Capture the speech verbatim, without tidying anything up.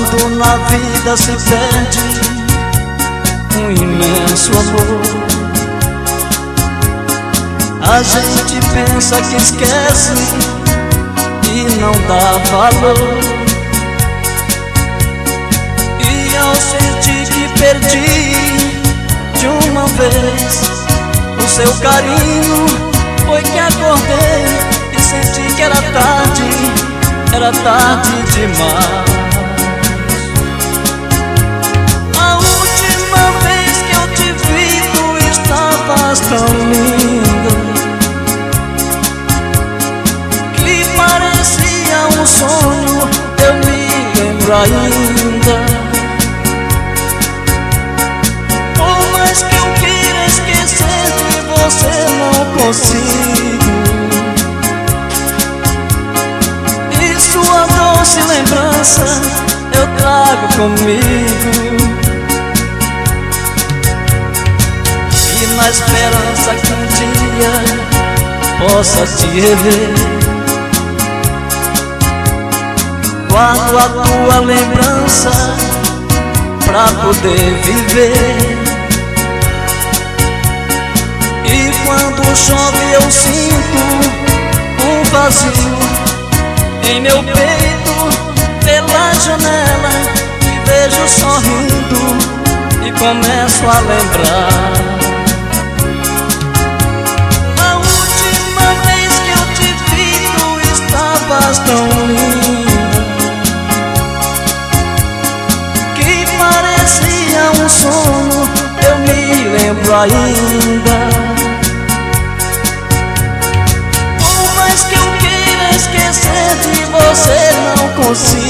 Quando na vida se perde um imenso amor, a gente pensa que esquece e não dá valor. E ao sentir que perdi de uma vez o seu carinho, foi que acordei e senti que era tarde, era tarde demais. A última vez que eu te vi, tu estavas tão linda, que parecia um sonho, eu me lembro ainda. Por mais que eu queira esquecer de você, não consigo. E sua doce lembrança eu trago comigo, e na esperança que um dia possa te rever, guardo a tua lembrança pra poder viver. E quando chove eu sinto um vazio em meu peito, pela janela te vejo sorrindo e começo a lembrar. A última vez que eu te vi, tu estavas tão linda, que parecia um sonho, eu me lembro ainda. Por mais que eu queira esquecer de você, não consigo.